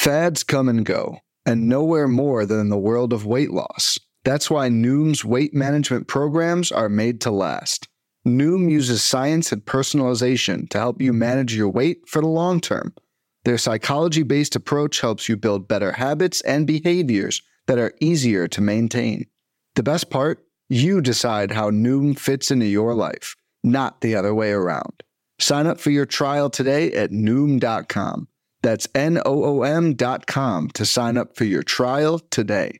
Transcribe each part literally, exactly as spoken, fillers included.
Fads come and go, and nowhere more than in the world of weight loss. That's why Noom's weight management programs are made to last. Noom uses science and personalization to help you manage your weight for the long term. Their psychology-based approach helps you build better habits and behaviors that are easier to maintain. The best part? You decide how Noom fits into your life, not the other way around. Sign up for your trial today at Noom dot com. That's N O O M dot com to sign up for your trial today.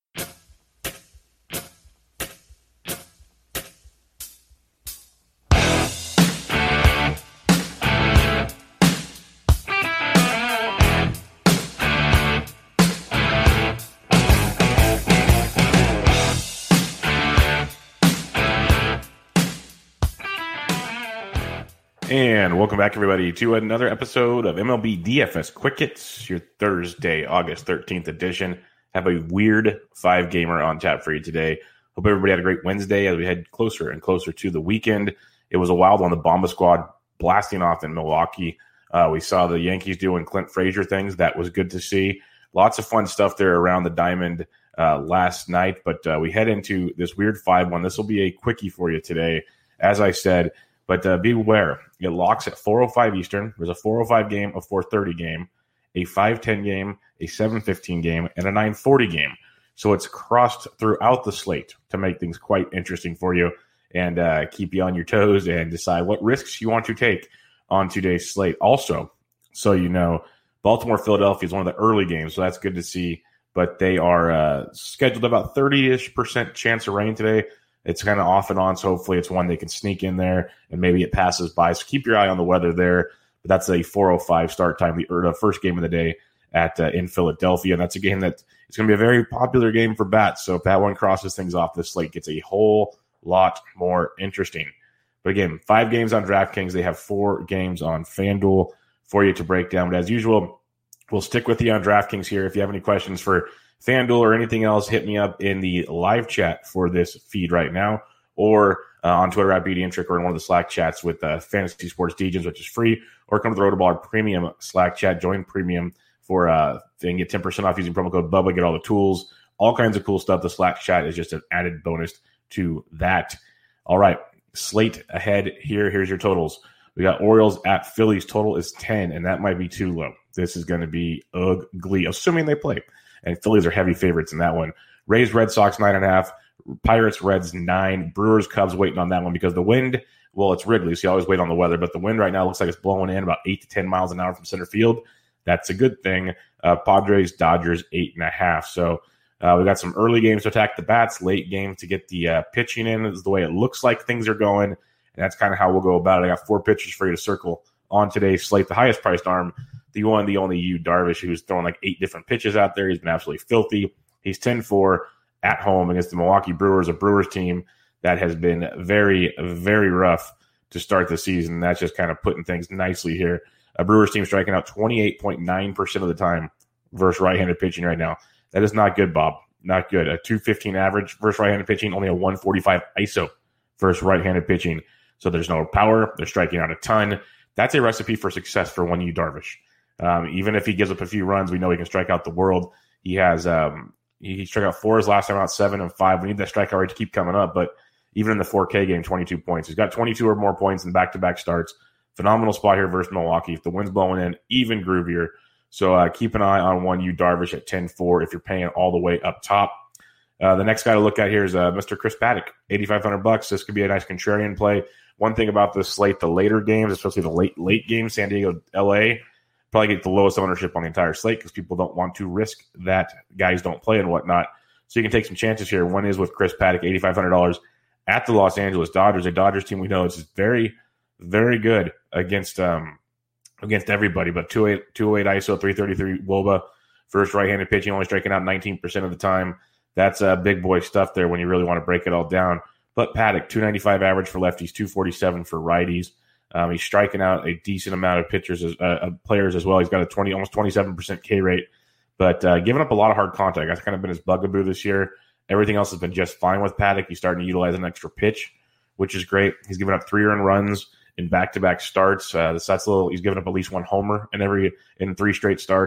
And welcome back, everybody, to another episode of M L B D F S Quick Hits, your Thursday, August thirteenth edition. Have a weird five-gamer on tap for you today. Hope everybody had a great Wednesday as we head closer and closer to the weekend. It was a wild one, the Bomba Squad blasting off in Milwaukee. Uh, we saw the Yankees doing Clint Frazier things. That was good to see. Lots of fun stuff there around the diamond uh, last night, but uh, we head into this weird five one. This will be a quickie for you today, as I said. But uh, beware, it locks at four oh five Eastern. There's a four oh five game, a four thirty game, a five ten game, a seven fifteen game, and a nine forty game. So it's crossed throughout the slate to make things quite interesting for you and uh, keep you on your toes and decide what risks you want to take on today's slate. Also, so you know, Baltimore-Philadelphia is one of the early games, so that's good to see. But they are uh, scheduled about thirty-ish percent chance of rain today. It's kind of off and on, so hopefully it's one they can sneak in there, and maybe it passes by. So keep your eye on the weather there. But that's a four oh five start time, the, or the first game of the day at uh, in Philadelphia. And that's a game that it's going to be a very popular game for bats. So if that one crosses things off, this slate gets a whole lot more interesting. But again, five games on DraftKings. They have four games on FanDuel for you to break down. But as usual, we'll stick with you on DraftKings here. If you have any questions for FanDuel or anything else, hit me up in the live chat for this feed right now, or uh, on Twitter at B D Intric, or in one of the Slack chats with uh, Fantasy Sports D Js, which is free, or come to the Rotoballer Premium Slack chat. Join Premium for uh, and get ten percent off using promo code Bubba. Get all the tools, all kinds of cool stuff. The Slack chat is just an added bonus to that. All right, slate ahead here. Here's your totals. We got Orioles at Phillies. Total is ten, and that might be too low. This is going to be ugly, assuming they play. And Phillies are heavy favorites in that one. Rays, Red Sox, nine and a half. Pirates, Reds, nine. Brewers, Cubs, waiting on that one because the wind, well, it's Wrigley, so you always wait on the weather. But the wind right now looks like it's blowing in about eight to ten miles an hour from center field. That's a good thing. Uh, Padres, Dodgers, eight and a half. So uh, we got some early games to attack the bats, late games to get the uh, pitching in. Is the way it looks like things are going. And that's kind of how we'll go about it. I got four pitchers for you to circle on today's slate. The highest priced arm, the one, the only Yu Darvish, who's throwing like eight different pitches out there. He's been absolutely filthy. He's ten four at home against the Milwaukee Brewers, a Brewers team that has been very, very rough to start the season. That's just kind of putting things nicely here. A Brewers team striking out twenty-eight point nine percent of the time versus right-handed pitching right now. That is not good, Bob. Not good. A two fifteen average versus right-handed pitching, only a one forty-five I S O versus right-handed pitching. So there's no power. They're striking out a ton. That's a recipe for success for one Yu Darvish. Um, even if he gives up a few runs, we know he can strike out the world. He has um, he, he struck out four his last time out, seven and five. We need that strikeout rate to keep coming up. But even in the four K game, twenty-two points. He's got twenty-two or more points in back-to-back starts. Phenomenal spot here versus Milwaukee. If the wind's blowing in, even groovier. So uh, keep an eye on one Yu Darvish at ten four if you're paying all the way up top. Uh, the next guy to look at here is uh, Mister Chris Paddack, eighty-five hundred bucks. This could be a nice contrarian play. One thing about this slate, the later games, especially the late late games, San Diego, L A, probably get the lowest ownership on the entire slate because people don't want to risk that guys don't play and whatnot. So you can take some chances here. One is with Chris Paddack, eighty-five hundred dollars at the Los Angeles Dodgers, a Dodgers team we know is very, very good against um, against everybody. But two oh eight I S O, three thirty-three W O B A, first right-handed pitching, only striking out nineteen percent of the time. That's uh, big boy stuff there when you really want to break it all down. But Paddack, two ninety-five average for lefties, two forty-seven for righties. Um, he's striking out a decent amount of pitchers, as, uh, of players as well. He's got a twenty, almost twenty-seven percent K rate, but uh, giving up a lot of hard contact. That's kind of been his bugaboo this year. Everything else has been just fine with Paddack. He's starting to utilize an extra pitch, which is great. He's given up three earned runs in back-to-back starts. Uh, that's a little. He's given up at least one homer in every in three straight starts.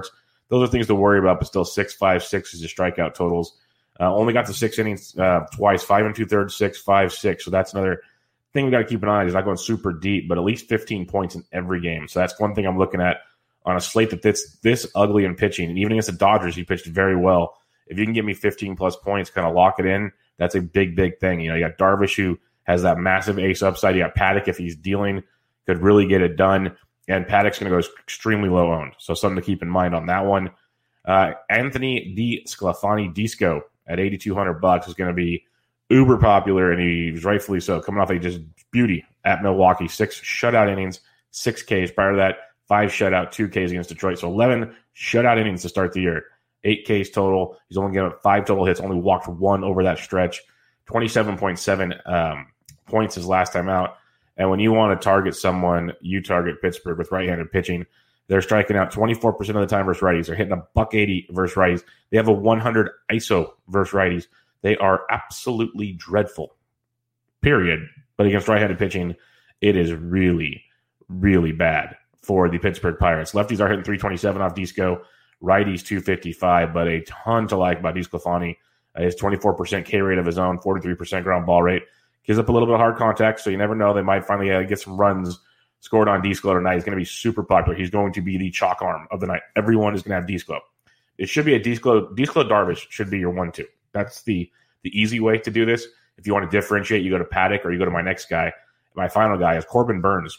those are things to worry about, but still six, five, six is the strikeout totals. Uh, only got to six innings uh, twice, five and two-thirds, six, five, six. So that's another thing we got to keep an eye on. He's not going super deep, but at least fifteen points in every game. So that's one thing I'm looking at on a slate that that's this ugly in pitching. And even against the Dodgers, he pitched very well. If you can give me fifteen-plus points, kind of lock it in, that's a big, big thing. You know, you got Darvish, who has that massive ace upside. You got Paddock, if he's dealing, could really get it done. And Paddock's going to go extremely low owned. So something to keep in mind on that one. Uh, Anthony DeSclafani Disco at eighty-two hundred bucks is going to be uber popular, and he's rightfully so. Coming off a just beauty at Milwaukee, six shutout innings, six Ks. Prior to that, five shutout, two Ks against Detroit. So eleven shutout innings to start the year, eight Ks total. He's only given up five total hits, only walked one over that stretch. twenty-seven point seven um, points his last time out. And when you want to target someone, you target Pittsburgh with right-handed pitching. They're striking out twenty-four percent of the time versus righties. They're hitting a buck eighty versus righties. They have a one hundred I S O versus righties. They are absolutely dreadful, period. But against right-handed pitching, it is really, really bad for the Pittsburgh Pirates. Lefties are hitting three twenty-seven off Disco. Righties two fifty-five, but a ton to like about DeSclafani. Uh, his twenty-four percent K rate of his own, forty-three percent ground ball rate. Gives up a little bit of hard contact, so you never know. They might finally uh, get some runs scored on Disco tonight. He's going to be super popular. He's going to be the chalk arm of the night. Everyone is going to have Disco. It should be a Disco. Disco Darvish should be your one two. That's the the easy way to do this. If you want to differentiate, you go to Paddock or you go to my next guy. My final guy is Corbin Burns.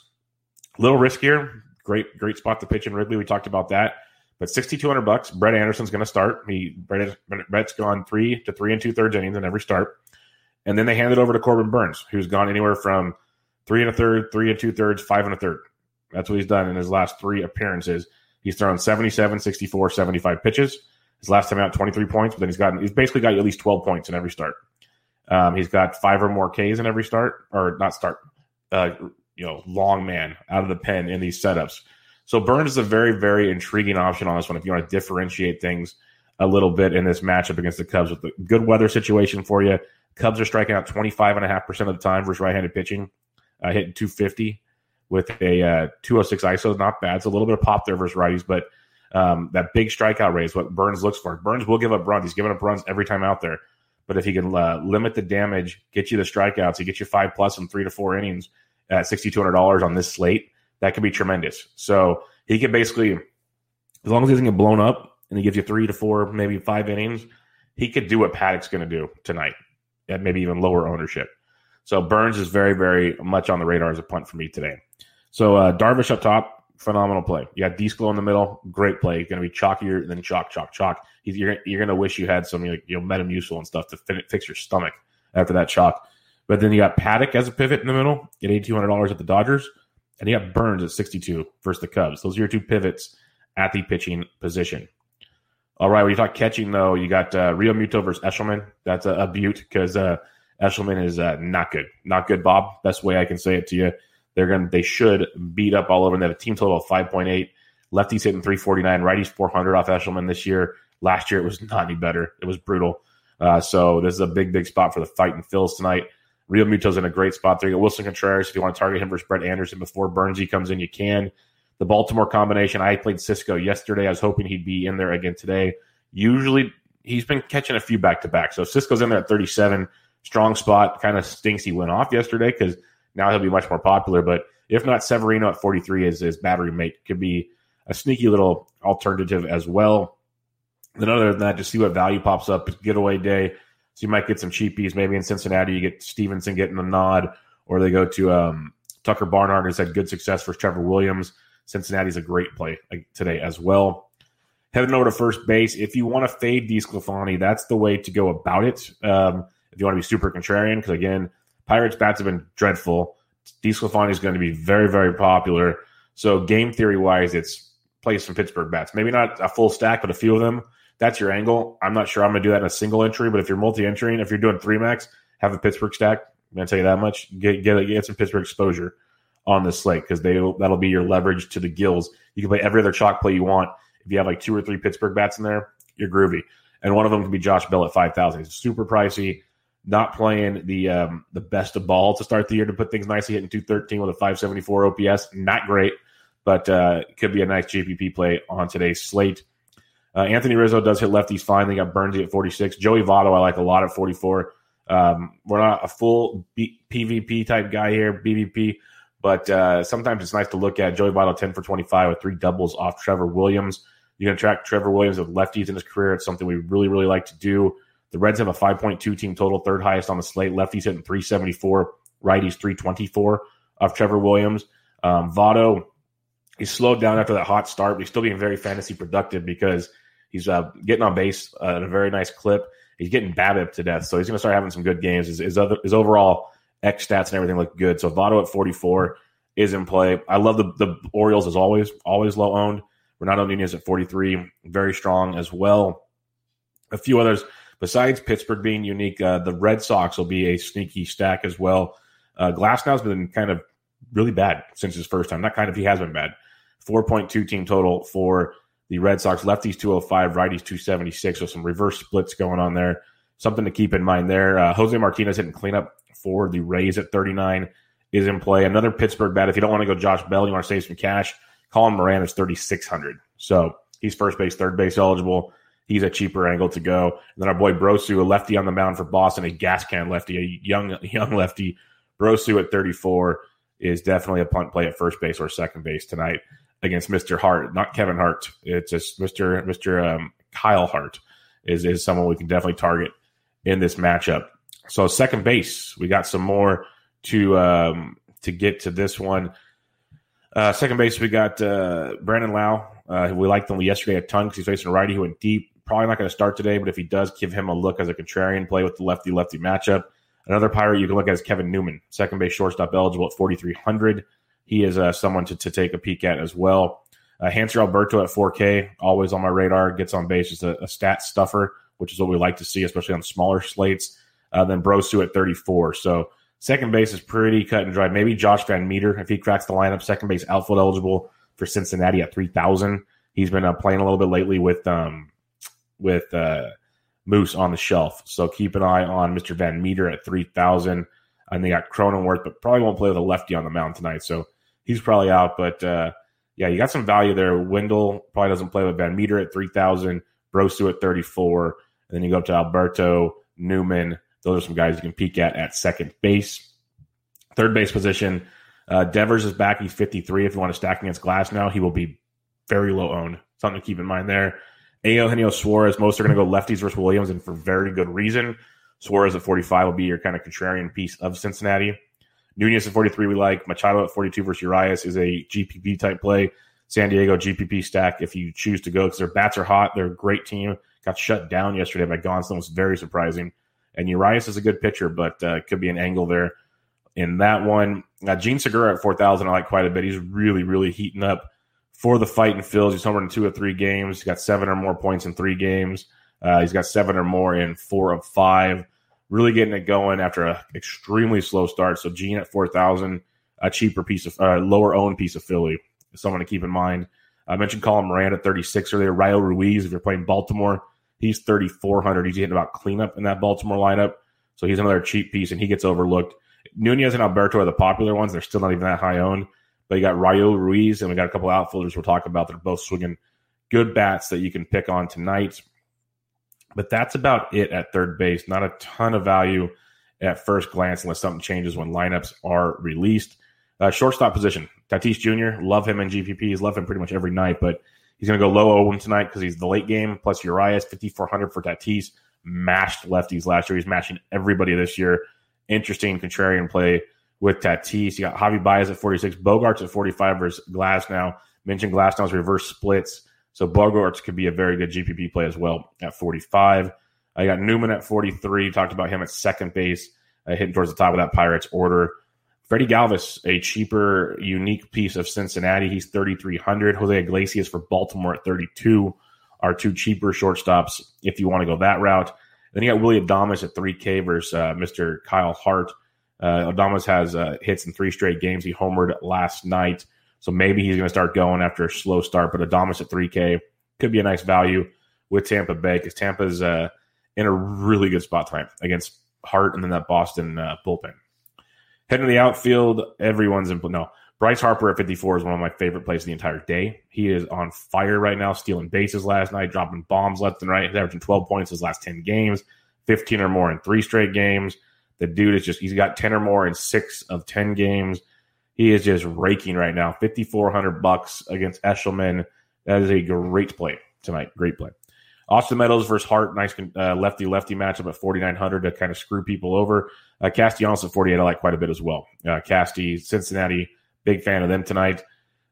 A little riskier. Great, great spot to pitch in Wrigley. We talked about that. But sixty-two hundred bucks. Brett Anderson's going to start. He Brett, Brett's gone three to three and two thirds innings in every start. And then they hand it over to Corbin Burns, who's gone anywhere from three and a third, three and two thirds, five and a third. That's what he's done in his last three appearances. He's thrown seventy-seven, sixty-four, seventy-five pitches. His last time out, twenty-three points, but then he's gotten he's basically got at least twelve points in every start. Um, he's got five or more Ks in every start, or not start, uh, you know, long man out of the pen in these setups. So Burns is a very, very intriguing option on this one if you want to differentiate things a little bit in this matchup against the Cubs with a good weather situation for you. Cubs are striking out twenty-five point five percent of the time versus right-handed pitching, uh, hitting two fifty with a uh, two oh six I S O. Not bad. It's a little bit of pop there versus righties, but um, that big strikeout rate is what Burns looks for. Burns will give up runs. He's giving up runs every time out there. But if he can uh, limit the damage, get you the strikeouts, he gets you five plus in three to four innings at sixty-two hundred dollars on this slate, that could be tremendous. So he can basically, as long as he doesn't get blown up and he gives you three to four, maybe five innings, he could do what Paddock's going to do tonight at maybe even lower ownership. So Burns is very, very much on the radar as a punt for me today. So uh, Darvish up top, phenomenal play. You got Disco in the middle, great play. He's going to be chalkier than chalk, chalk, chalk. He's, you're you're going to wish you had some, you know, Metamucil and stuff to fin- fix your stomach after that chalk. But then you got Paddock as a pivot in the middle, get eighty-two hundred dollars at the Dodgers, and you got Burns at sixty-two versus the Cubs. Those are your two pivots at the pitching position. All right, when you talk catching, though, you got uh, Real Muto versus Eshelman. That's a, a beaut because uh, Eshelman is uh, not good. Not good, Bob. Best way I can say it to you. They're going. They should beat up all over. And they have a team total of five point eight. Lefties hitting three forty-nine. Righties four hundred off Eshelman this year. Last year, it was not any better. It was brutal. Uh, so this is a big, big spot for the fight in Phils tonight. Real Muto's in a great spot there. You got Wilson Contreras. If you want to target him versus Brett Anderson before Burnsy comes in, you can. The Baltimore combination, I played Cisco yesterday. I was hoping he'd be in there again today. Usually, he's been catching a few back-to-back. So if Cisco's in there at thirty-seven, strong spot. Kind of stinks he went off yesterday because now he'll be much more popular. But if not, Severino at forty-three is his battery mate. Could be a sneaky little alternative as well. Then other than that, just see what value pops up. It's getaway day. So you might get some cheapies. Maybe in Cincinnati, you get Stevenson getting a nod, or they go to um, Tucker Barnhart, who's had good success for Trevor Williams. Cincinnati's a great play today as well. Heading over to first base, if you want to fade DeSclafani, that's the way to go about it. Um, if you want to be super contrarian, because again, Pirates bats have been dreadful. DeSclafani is going to be very, very popular. So game theory wise, it's play some Pittsburgh bats. Maybe not a full stack, but a few of them. That's your angle. I'm not sure I'm going to do that in a single entry, but if you're multi-entering, if you're doing three max, have a Pittsburgh stack. I'm going to tell you that much. Get get, get some Pittsburgh exposure on this slate because they that'll be your leverage to the gills. You can play every other chalk play you want. If you have like two or three Pittsburgh bats in there, you're groovy. And one of them can be Josh Bell at five thousand. He's super pricey. Not playing the um, the best of ball to start the year to put things nicely, hitting two thirteen with a five seventy-four O P S. Not great, but uh, it could be a nice J P P play on today's slate. Uh, Anthony Rizzo does hit lefties fine. They got Bernsey at forty-six. Joey Votto I like a lot at forty-four. Um, we're not a full B- P V P type guy here, B V P, but uh, sometimes it's nice to look at. Joey Votto ten for twenty-five with three doubles off Trevor Williams. You can track Trevor Williams with lefties in his career. It's something we really, really like to do. The Reds have a five point two team total, third highest on the slate. Lefties hitting three seventy-four, righties three twenty-four off Trevor Williams. Um, Votto, he's slowed down after that hot start, but he's still being very fantasy productive because he's uh, getting on base uh, at a very nice clip. He's getting BABIP to death, so he's going to start having some good games. His, his, other, his overall X stats and everything look good. So Votto at forty-four is in play. I love the, the Orioles as always, always low owned. Renato Nunez at forty-three, very strong as well. A few others. Besides Pittsburgh being unique, uh, the Red Sox will be a sneaky stack as well. Uh, Glasnow's been kind of really bad since his first time. Not kind of, he has been bad. four point two team total for the Red Sox. Lefties two oh five, righties two seventy-six, so some reverse splits going on there. Something to keep in mind there. Uh, Jose Martinez hitting cleanup for the Rays at thirty-nine is in play. Another Pittsburgh bat. If you don't want to go Josh Bell, you want to save some cash, Colin Moran is thirty-six hundred. So he's first base, third base eligible. He's a cheaper angle to go. And then our boy Brosu, a lefty on the mound for Boston, a gas can lefty, a young young lefty. Brosu at thirty-four is definitely a punt play at first base or second base tonight against Mister Hart, not Kevin Hart. It's just Mister Mister Um, Kyle Hart is, is someone we can definitely target in this matchup. So second base, we got some more to um, to get to this one. Uh, second base, we got uh, Brandon Lau. Uh, we liked him yesterday a ton because he's facing a righty who went deep. Probably not going to start today, but if he does, give him a look as a contrarian play with the lefty-lefty matchup. Another Pirate you can look at is Kevin Newman, second base shortstop eligible at forty-three hundred. He is uh, someone to, to take a peek at as well. Uh, Hanser Alberto at four K, always on my radar, gets on base, just a, a stat stuffer, which is what we like to see, especially on smaller slates. Uh, then Brosu at thirty-four. So second base is pretty cut and dry. Maybe Josh Van Meter, if he cracks the lineup, second base outfield eligible for Cincinnati at three thousand. He's been uh, playing a little bit lately with um, with uh, Moose on the shelf. So keep an eye on Mister Van Meter at three thousand. And they got Cronenworth, but probably won't play with a lefty on the mound tonight. So he's probably out. But, uh, yeah, you got some value there. Wendell probably doesn't play with Van Meter at three thousand. Brosu at thirty-four. And then you go up to Alberto, Newman. Those are some guys you can peek at at second base. Third base position, uh, Devers is back. He's fifty-three. If you want to stack against Glasnow, he will be very low owned. Something to keep in mind there. Eugenio Suarez, most are going to go lefties versus Williams, and for very good reason. Suarez at forty-five will be your kind of contrarian piece of Cincinnati. Nunez at forty-three we like. Machado at forty-two versus Urias is a G P P type play. San Diego G P P stack if you choose to go because their bats are hot. They're a great team. Got shut down yesterday by Gonsolin. Was very surprising. And Urias is a good pitcher, but uh, could be an angle there in that one. Uh, Gene Segura at four thousand I like quite a bit. He's really, really heating up for the fight in Phils. He's homered in two of three games. He's got seven or more points in three games. Uh, he's got seven or more in four of five. Really getting it going after an extremely slow start. So Gene at four thousand, a cheaper piece of, uh, lower owned piece of Philly. Someone to keep in mind. I mentioned Colin Moran at thirty-six earlier. Rayo Ruiz, if you're playing Baltimore, he's thirty-four hundred. He's hitting about cleanup in that Baltimore lineup. So he's another cheap piece, and he gets overlooked. Nunez and Alberto are the popular ones. They're still not even that high owned. But you got Rayo Ruiz, and we got a couple outfielders we'll talk about that are both swinging good bats that you can pick on tonight. But that's about it at third base. Not a ton of value at first glance unless something changes when lineups are released. Uh, shortstop position, Tatis Junior Love him in G P Ps. Love him pretty much every night, but he's going to go low owned tonight because he's the late game. Plus Urias, fifty-four hundred for Tatis. Mashed lefties last year. He's matching everybody this year. Interesting contrarian play with Tatis. You got Javi Baez at forty-six. Bogarts at forty-five versus Glasnow. Mentioned Glasnow's reverse splits. So Bogarts could be a very good G P P play as well at forty-five. I got Newman at forty-three. Talked about him at second base, uh, hitting towards the top of that Pirates order. Freddie Galvis, a cheaper, unique piece of Cincinnati. He's thirty-three hundred. Jose Iglesias for Baltimore at thirty-two are two cheaper shortstops if you want to go that route. Then you got Willie Adames at three K versus uh, Mister Kyle Hart. Uh, Adames has uh, hits in three straight games. He homered last night. So maybe he's going to start going after a slow start. But Adames at three K could be a nice value with Tampa Bay because Tampa's uh, in a really good spot tonight against Hart and then that Boston uh, bullpen. Heading to the outfield, everyone's in – no. Bryce Harper at fifty-four is one of my favorite plays of the entire day. He is on fire right now, stealing bases last night, dropping bombs left and right. He's averaging twelve points his last ten games, fifteen or more in three straight games. The dude is just, he's got ten or more in six of ten games. He is just raking right now. fifty-four hundred bucks against Eshelman. That is a great play tonight. Great play. Austin Meadows versus Hart. Nice uh, lefty-lefty matchup at forty-nine hundred to kind of screw people over. Uh, Castellanos at forty-eight I like quite a bit as well. Uh, Casti, Cincinnati, big fan of them tonight.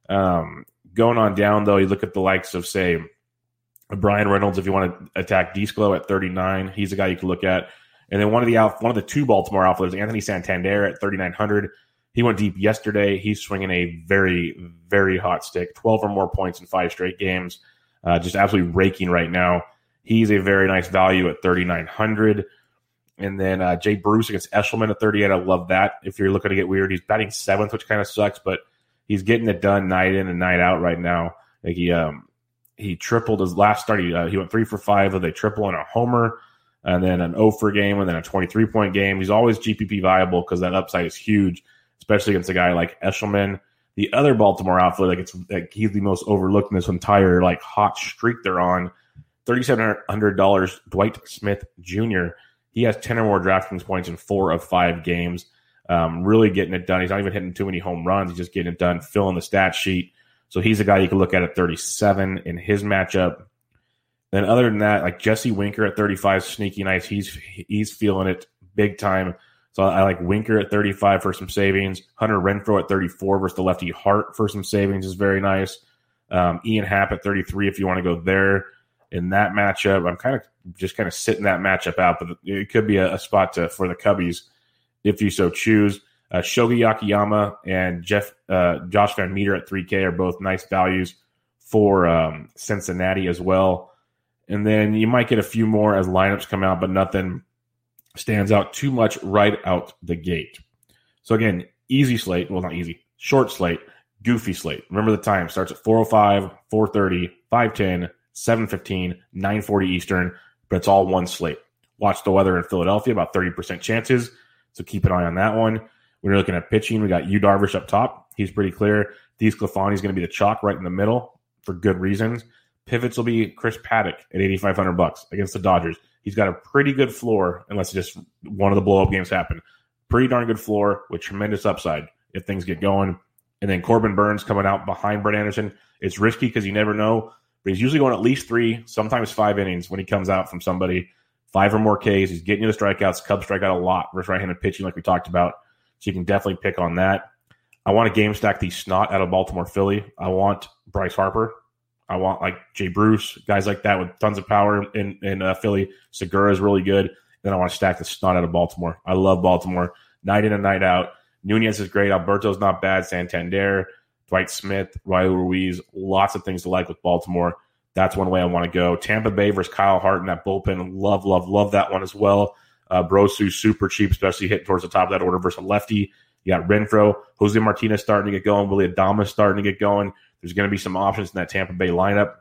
Um, going on down, though, you look at the likes of, say, Brian Reynolds, if you want to attack Disclo at thirty-nine. He's a guy you can look at. And then one of the out, one of the two Baltimore outfielders, Anthony Santander at thirty-nine hundred. He went deep yesterday. He's swinging a very, very hot stick, twelve or more points in five straight games. Uh, just absolutely raking right now. He's a very nice value at thirty-nine hundred. And then uh, Jay Bruce against Eshelman at thirty-eight. I love that. If you're looking to get weird, he's batting seventh, which kind of sucks, but he's getting it done night in and night out right now. Like he um, he tripled his last start. He, uh, he went three for five with a triple and a homer, and then an oh for game, and then a twenty-three point game. He's always G P P viable because that upside is huge, especially against a guy like Eshelman. The other Baltimore outfielder, like it's like he's the most overlooked in this entire like hot streak they're on. thirty-seven hundred dollars, Dwight Smith Junior He has ten or more DraftKings points in four of five games. Um, really getting it done. He's not even hitting too many home runs. He's just getting it done, filling the stat sheet. So he's a guy you can look at at thirty-seven in his matchup. Then other than that, like Jesse Winker at thirty-five, sneaky nice. He's he's feeling it big time. So I like Winker at thirty-five for some savings. Hunter Renfroe at thirty-four versus the lefty Hart for some savings is very nice. Um, Ian Happ at thirty-three if you want to go there in that matchup. I'm kind of just kind of sitting that matchup out, but it could be a, a spot to, for the Cubbies if you so choose. Uh, Shogi Akiyama and Jeff uh, Josh Van Meter at three K are both nice values for um, Cincinnati as well. And then you might get a few more as lineups come out, but nothing stands out too much right out the gate. So again, easy slate. Well, not easy. Short slate. Goofy slate. Remember the time. Starts at four oh five, four thirty, five ten, seven fifteen, nine forty Eastern, but it's all one slate. Watch the weather in Philadelphia, about thirty percent chances, so keep an eye on that one. When you're looking at pitching, we got Yu Darvish up top. He's pretty clear. DeSclafani is going to be the chalk right in the middle for good reasons. Pivots will be Chris Paddock at eighty-five hundred bucks against the Dodgers. He's got a pretty good floor unless just one of the blow-up games happen. Pretty darn good floor with tremendous upside if things get going. And then Corbin Burns coming out behind Brett Anderson. It's risky because you never know, but he's usually going at least three, sometimes five innings when he comes out from somebody. Five or more Ks. He's getting you the strikeouts. Cubs strike out a lot versus right-handed pitching like we talked about. So you can definitely pick on that. I want to game stack the snot out of Baltimore Philly. I want Bryce Harper. I want like Jay Bruce, guys like that with tons of power in, in uh, Philly. Segura is really good. Then I want to stack the snot out of Baltimore. I love Baltimore. Night in and night out. Nunez is great. Alberto's not bad. Santander, Dwight Smith, Riley Ruiz. Lots of things to like with Baltimore. That's one way I want to go. Tampa Bay versus Kyle Hart in that bullpen. Love, love, love that one as well. Uh, Brosu, super cheap, especially hitting towards the top of that order versus a lefty. You got Renfroe. Jose Martinez starting to get going. Willie Adames starting to get going. There's going to be some options in that Tampa Bay lineup.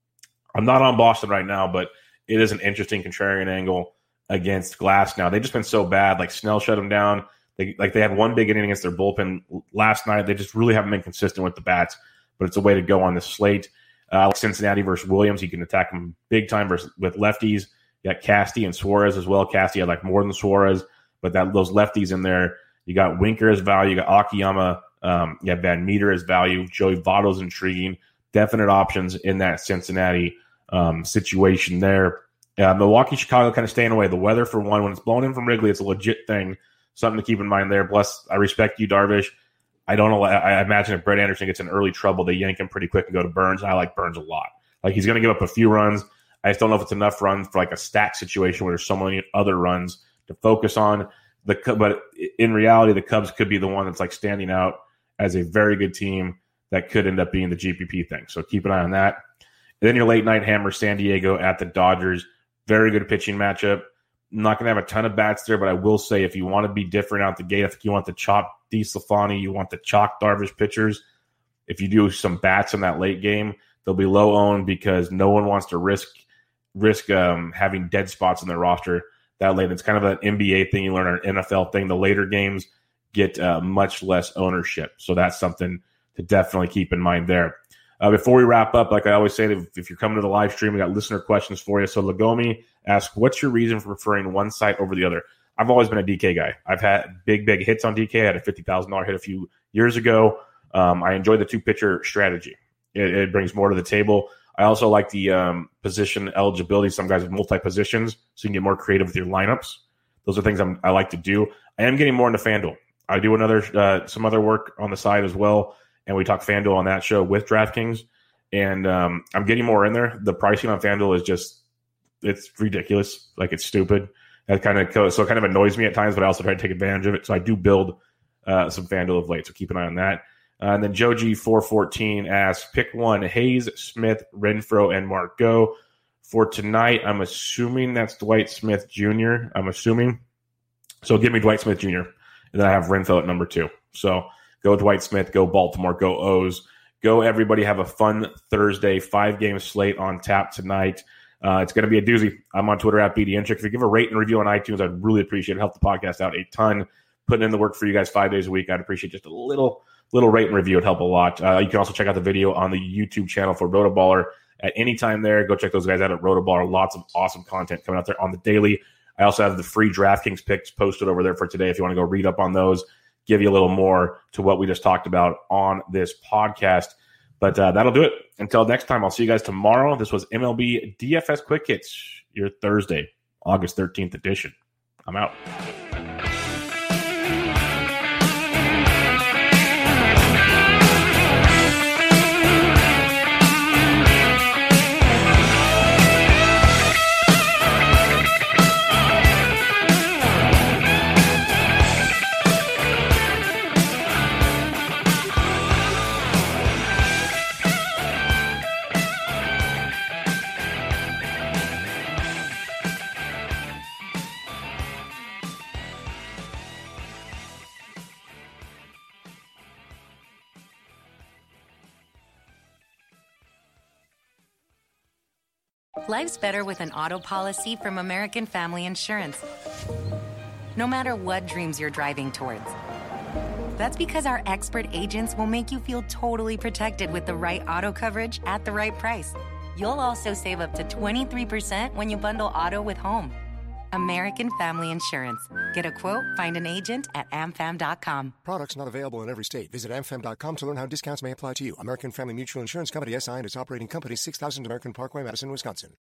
I'm not on Boston right now, but it is an interesting contrarian angle against Glass now. They've just been so bad. Like Snell shut them down. They, like they had one big inning against their bullpen last night. They just really haven't been consistent with the bats, but it's a way to go on this slate. Uh, like Cincinnati versus Williams, you can attack them big time versus, with lefties. You got Casti and Suarez as well. Casti had like more than Suarez, but that those lefties in there. You got Winker as value. You got Akiyama. Um, you have Van Meter as value. Joey Votto's intriguing. Definite options in that Cincinnati um, situation there. Uh, Milwaukee, Chicago kind of staying away. The weather, for one, when it's blowing in from Wrigley, it's a legit thing. Something to keep in mind there. Plus, I respect you, Darvish. I don't know. I imagine if Brett Anderson gets in early trouble, they yank him pretty quick and go to Burns. I like Burns a lot. Like he's going to give up a few runs. I just don't know if it's enough runs for like a stack situation where there's so many other runs to focus on. The but in reality, the Cubs could be the one that's like standing out as a very good team that could end up being the G P P thing. So keep an eye on that. And then your late night hammer, San Diego at the Dodgers. Very good pitching matchup. I'm not going to have a ton of bats there, but I will say if you want to be different out the gate, I think you want the chop DeSclafani, you want the chalk Darvish pitchers. If you do some bats in that late game, they'll be low owned because no one wants to risk risk um, having dead spots in their roster that late. It's kind of an N B A thing you learn, or an N F L thing. The later games get uh, much less ownership. So that's something to definitely keep in mind there. Uh, before we wrap up, like I always say, if, if you're coming to the live stream, we got listener questions for you. So Lagomi asks, what's your reason for preferring one site over the other? I've always been a D K guy. I've had big, big hits on D K. I had a fifty thousand dollars hit a few years ago. Um, I enjoy the two-pitcher strategy. It, it brings more to the table. I also like the um, position eligibility. Some guys have multi-positions, so you can get more creative with your lineups. Those are things I'm, I like to do. I am getting more into FanDuel. I do another uh, some other work on the side as well, and we talk FanDuel on that show with DraftKings. And um, I'm getting more in there. The pricing on FanDuel is just it's ridiculous. Like, it's stupid. That kind of so it kind of annoys me at times, but I also try to take advantage of it. So I do build uh, some FanDuel of late. So keep an eye on that. Uh, and then Joji four fourteen asks, pick one: Hayes, Smith, Renfroe, and Margot. For tonight, I'm assuming that's Dwight Smith Junior I'm assuming. So give me Dwight Smith Junior And then I have Renfroe at number two. So go Dwight Smith, go Baltimore, go O's. Go everybody. Have a fun Thursday. Five-game slate on tap tonight. Uh, it's going to be a doozy. I'm on Twitter at B D Intric. If you give a rate and review on iTunes, I'd really appreciate it. Help the podcast out a ton. Putting in the work for you guys five days a week. I'd appreciate just a little little rate and review. It'd help a lot. Uh, you can also check out the video on the YouTube channel for Rotoballer at any time there. Go check those guys out at Rotoballer. Lots of awesome content coming out there on the daily. I also have the free DraftKings picks posted over there for today if you want to go read up on those, give you a little more to what we just talked about on this podcast. But uh, that'll do it. Until next time, I'll see you guys tomorrow. This was M L B D F S Quick Hits, your Thursday, August thirteenth edition. I'm out. Life's better with an auto policy from American Family Insurance. No matter what dreams you're driving towards. That's because our expert agents will make you feel totally protected with the right auto coverage at the right price. You'll also save up to twenty-three percent when you bundle auto with home. American Family Insurance. Get a quote, find an agent at am fam dot com. Products not available in every state. Visit am fam dot com to learn how discounts may apply to you. American Family Mutual Insurance Company, S I and its operating company, six thousand American Parkway, Madison, Wisconsin.